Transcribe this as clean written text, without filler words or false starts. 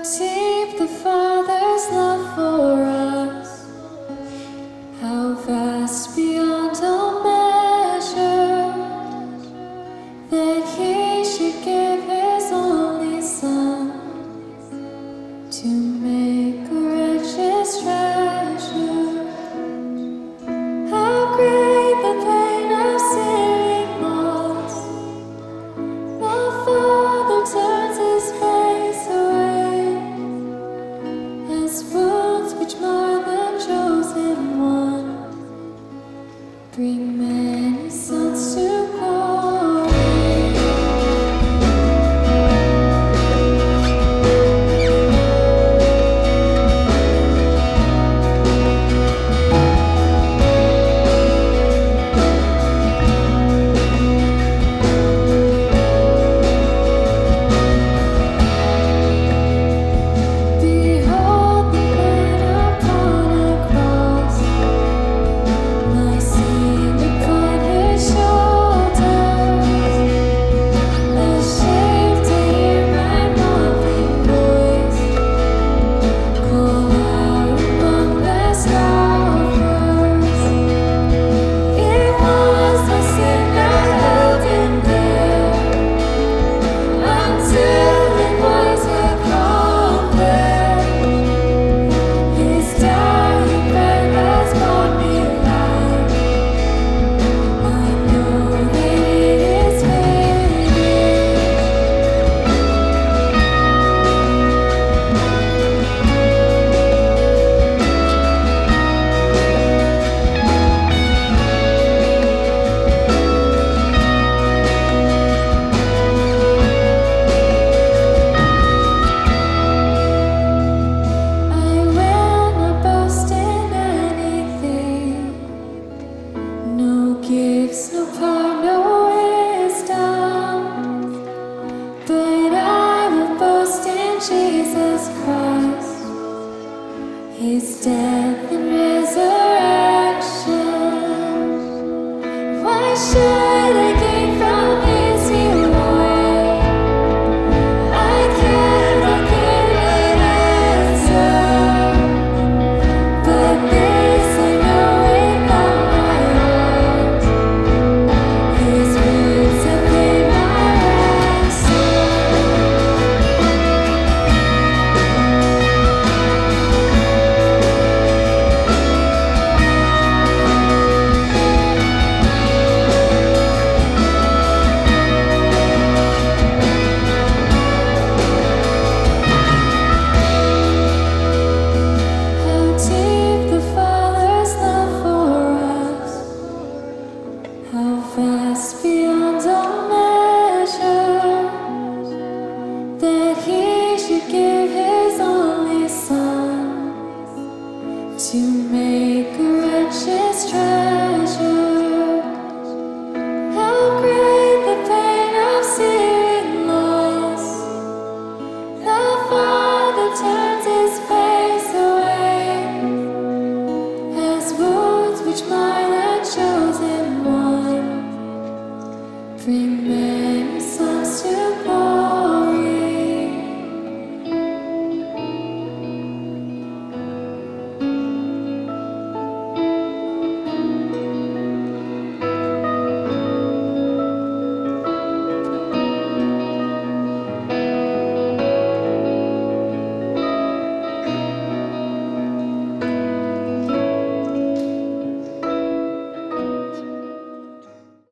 deep the Father's love for us, how vast beyond all measure, that He should give His only Son to make a wretch's treasure. How great the pain of seeing lost, the Father turns His face away, as wounds which mar the chosen one bring many sons to glory. Behold the man upon a cross, my sin upon His shoulders. Ashamed to hear my mocking voice call out among the scoffers. It was the sin that held Him there until it was accomplished. His dying breath has brought me life. I know that it is I will not boast in anything, no gifts, no power, no wisdom, but I will boast in Jesus Christ, His death and resurrection. Why should I gain from His away? I cannot give an answer, but this I know in all my heart: His wounds have been my ransom. How deep the Father's love for us, how vast beyond all measure, that He should give His